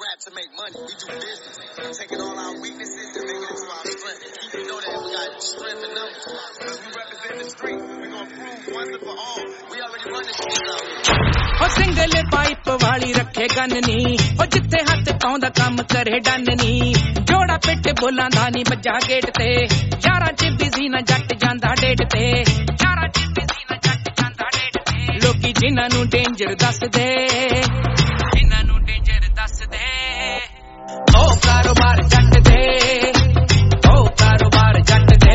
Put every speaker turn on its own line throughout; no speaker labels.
rap to make money. We do business. We're taking all our weaknesses and making it to our strength. You know that we got strength in numbers. Because we represent the street. We're going to prove once and for all. We already run the streets out here.
Single pipe वाली रखे gun नी जिथे हथ पाउंदा काम करे done नी जोड़ा पिट बोलां दा नी बजा गेट ते यारां च बिजी ना जट जांदा डेट ते यारां च बिजी ना जट जांदा डेट ते लोकी जिन्हां नू डेंजर दस दे ओ कारोबार जट दे ओ कारोबार जट दे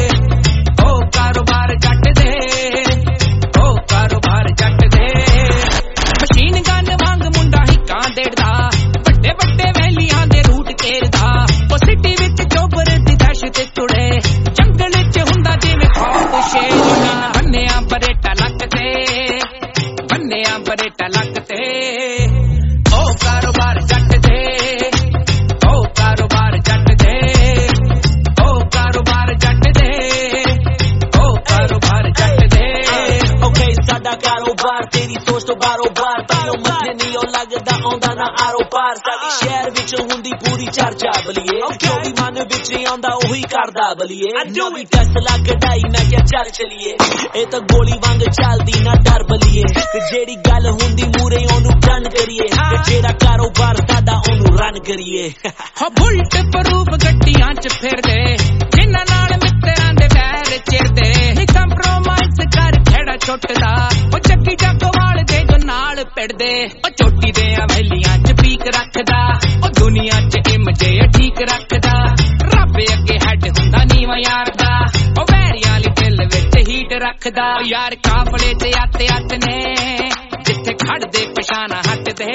ओ कारोबार जट दे ओ कारोबार जट दे मशीन गन वांग मुंडा हिक्कां देड़दा ਵੱਡੇ ਵੱਡੇ ਵੈਲੀਆਂ ਦੇ ਰੂਟ ਘੇਰਦਾ ਉਹ ਸਿਟੀ ਵਿੱਚ ਚੋਬਰ ਦੀ ਦਹਿਸ਼ਤ ਤੁੜੇ ਜੰਗਲ ਵਿੱਚ ਹੁੰਦਾ ਜਿਵੇਂ ਖੌਫ ਸ਼ੇਰ ਬੰਨਿਆ ਬਰੇਟਾ ਲੱਕ ਤੇ ਬੰਨਿਆ ਬਰੇਟਾ ਲੱਕ ਤੇ ਉਹ ਕਾਰੋਬਾਰ ਜੱਟ ਦੇ ਉਹ ਕਾਰੋਬਾਰ ਜੱਟ ਦੇ ਉਹ ਕਾਰੋਬਾਰ ਜੱਟ ਦੇ ਉਹ ਕਾਰੋਬਾਰ ਜੱਟ ਦੇ
ਓਕੇ ਸਾਡਾ ਕਾਰੋਬਾਰ ਤੇਰੀ ਸੋਚ ਤੋਂ ਬਾਰੋਬਾਰ ਤਾਈਓ ਮੱਥੇ ਨਹੀਂ ਉਹ ਲੱਗਦਾ ਆਉਂਦਾ ਨਾ ਆਰੋ ਪਾਰ ਸਾਡੀ ਸ਼ਹਿਰ ਵਿੱਚ ਹੁੰਦੀ ਪੂਰੀ ਚਰਚਾ ਬਲੀਏ ਜੋ ਵੀ ਮਨ ਵਿੱਚ ਆਉਂਦਾ ਉਹੀ ਕਰਦਾ ਬਲੀਏ ਜੋ ਵੀ ਟੈਸਲਾ ਕਢਾਈ ਮੈਂ ਕਿਹਾ ਚੱਲ ਚਲੀਏ ਇਹ ਤਾਂ ਗੋਲੀ ਵਾਂਗ ਚੱਲਦੀ ਨਾ ਡਰ ਬਲੀਏ ਤੇ ਜਿਹੜੀ ਗੱਲ ਹੁੰਦੀ ਮੂਰੇ ਉਹਨੂੰ ਡਨ ਕਰੀਏ ਤੇ ਜਿਹੜਾ ਕਾਰੋਬਾਰ ਸਾਡਾ ਉਹਨੂੰ ਰਨ ਕਰੀਏ
ਹੋ ਬੁਲਟ ਪ੍ਰੂਫ ਗੱਡੀਆਂ 'ਚ ਫਿਰਦੇ ਜਿਨ੍ਹਾਂ ਨਾਲ ਮਿੱਤਰਾਂ ਦੇ ਵੈਰ ਚਿਰਦੇ ਨਹੀਂ ਕੰਪਰੋਮਾਈਜ਼ ਕਰ ਖੇੜਾ ਛੁੱਟਦਾ ਉਹ ਚੱਕੀ ਚੱਕਵਾਲ ਦੇ ਜੋ ਨਾਲ ਪਿੜਦੇ ਉਹ ਚੋਟੀ ਦੇ ਹਵੇਲੀਆਂ 'ਚ ਪੀਕ ਰੱਖਦਾ ਉਹ ਦੁਨੀਆ 'ਚ ਇਮਜੇ ਠੀਕ ਰੱਖਦਾ ਰੱਬ ਅੱਗੇ ਹੈਡ ਹੁੰਦਾ ਨੀਵਾਂ ਯਾਰ ਦਾ ਉਹ ਵੈਰੀਆਂ ਲਈ ਦਿਲ ਵਿੱਚ ਹੀਟ ਰੱਖਦਾ ਯਾਰ ਕਾਫਲੇ ਤੇ ਆਤੇ ਹੱਥ ਨੇ ਜਿੱਥੇ ਖੜਦੇ ਪਛਾਣਾ ਹਟਦੇ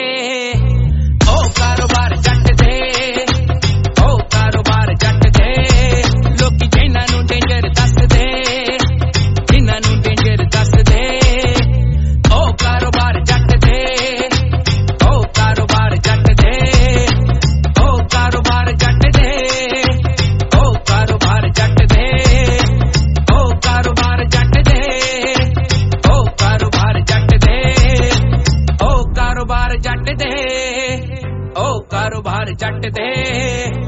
ਉਹ ਕਾਰੋਬਾਰ ਜੱਟ ਦੇ ਉਹ ਕਾਰੋਬਾਰ ਜੱਟ ਦੇ ਲੋਕੀ ਜਿਨ੍ਹਾਂ ਨੂੰ ਡੇਂਜਰ ਦੱਸਦੇ ਜਿਨ੍ਹਾਂ ਨੂੰ ਡੇਂਜਰ ਦੱਸਦੇ ਉਹ ਕਾਰੋਬਾਰ ਜੱਟ ਦੇ ਉਹ ਕਾਰੋਬਾਰ ਜੱਟ ਦੇ ਉਹ ਕਾਰੋਬਾਰ ਜੱਟ ਦੇ ਉਹ ਕਾਰੋਬਾਰ ਜੱਟ ਦੇ ਉਹ ਕਾਰੋਬਾਰ ਜੱਟ ਦੇ ਉਹ ਕਾਰੋਬਾਰ ਜੱਟ ਦੇ ਉਹ ਕਾਰੋਬਾਰ ਜੱਟ ਦੇ ਉਹ ਕਾਰੋਬਾਰ ਜੱਟ ਦੇ